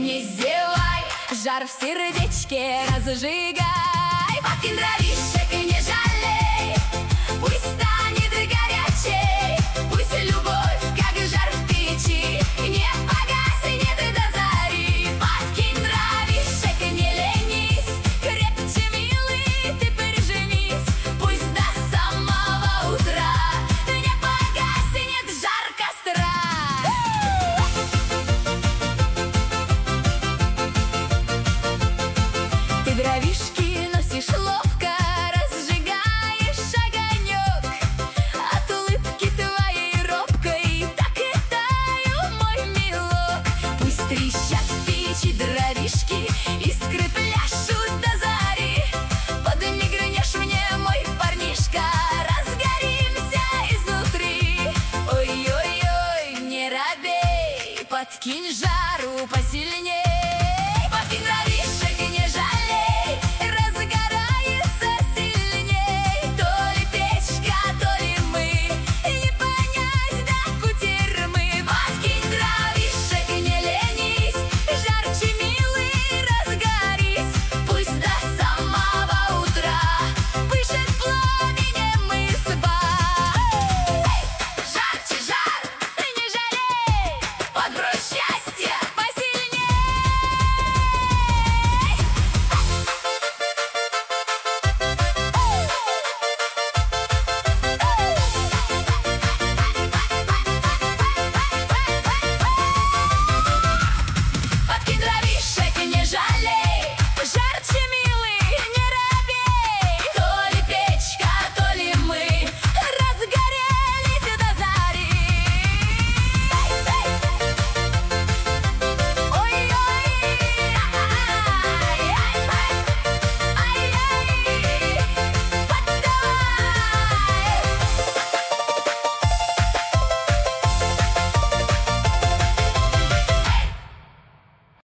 не зевай, жар в сердечке разжигай. Подкинь дровишек и не жалей, пусть станет горячей, пусть любовь, как жар в печи, не погаснет до зари. Подкинь дровишек, не ленись, крепче, милый, ты прижмись, пусть до самого утра не погаснет жар костра. Ты дровишки носишь ловко, разжигаешь огонек. От улыбки твоей робкой так и таю, мой милок. Пусть трещат в печи дровишки, искры пляшут до зари. Подмигнешь мне, мой парнишка, разгоримся изнутри. Ой-ой-ой, не робей, подкинь жару посильней. Подкинь дровишки.